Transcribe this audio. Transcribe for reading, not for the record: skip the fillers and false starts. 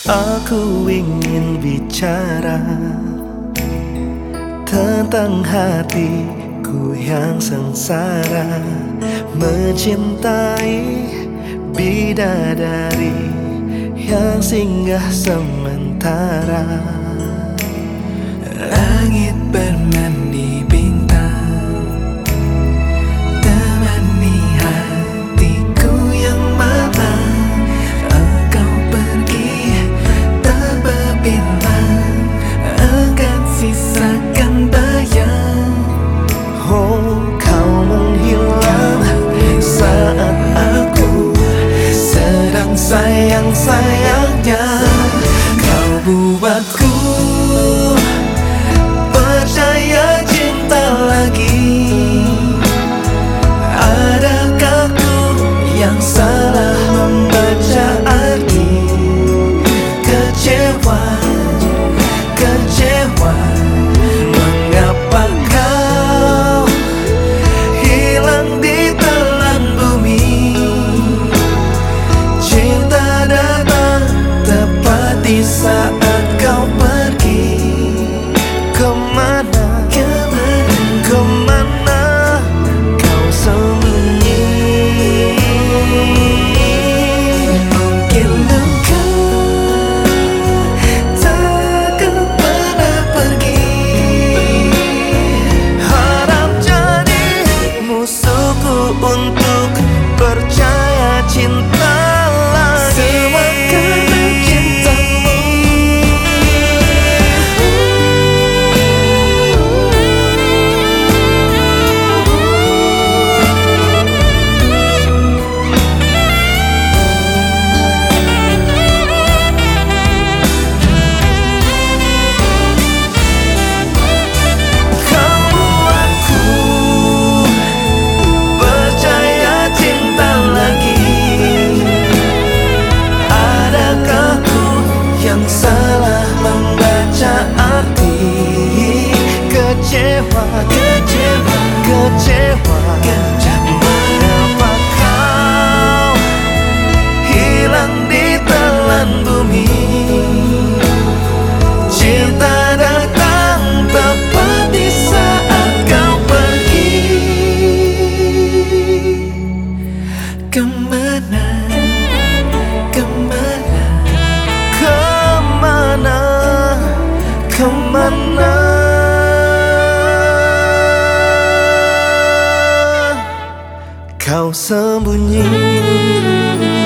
Aku ingin bicara tentang hatiku yang sengsara, mencintai bidadari yang singgah sementara. Langit bermandi bintang, temani hatiku yang malang. Engkau pergi tak berbilang, akan sisakan bayang. Oh, kau menghilang saat aku Sedang sayang-sayangnya kau buatku percaya cinta lagi. Adakah ku yang salah membaca arti kecewa, kecewa? Mengapa kau hilang di telan bumi? Cinta datang tepat di saat kau pergi. kemana, Kemana, kemana kau sembunyi? mungkin engkau takkan pernah pergi. Harap jadi musuhku untuk percaya cinta lagi. Semua karena cintamu. Kau buatku percaya cinta lagi. Adakah ku yang salah membaca arti Kecewa, kecewa, kecewa. Mengapa kau hilang di telan bumi? Cinta datang tepat di saat kau pergi. Kemana, kemana, Kemana, kemana kau sembunyi?